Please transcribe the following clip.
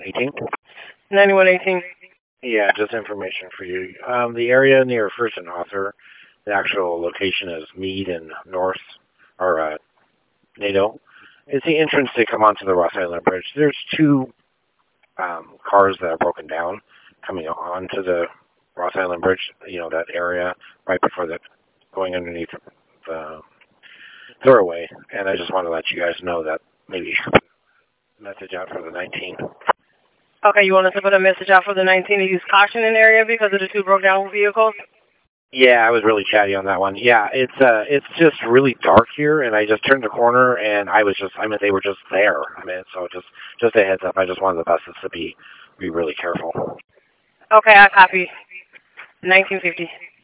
9118. 9118. Yeah, just information for you. The area near First and Author, the actual location is Meade and North, or NATO. It's the entrance to come onto the Ross Island Bridge. There's two cars that are broken down coming onto the Ross Island Bridge, that area right before going underneath the thoroughway. And I just want to let you guys know that maybe you should put a message out for the 19. Okay, you want us to put a message out for the 19 to use caution in the area because of the two broke down vehicles? Yeah, I was really chatty on that one. Yeah, it's just really dark here, and I just turned the corner, and they were just there. So just a heads up. I just wanted the buses to be really careful. Okay, I copy. 1950.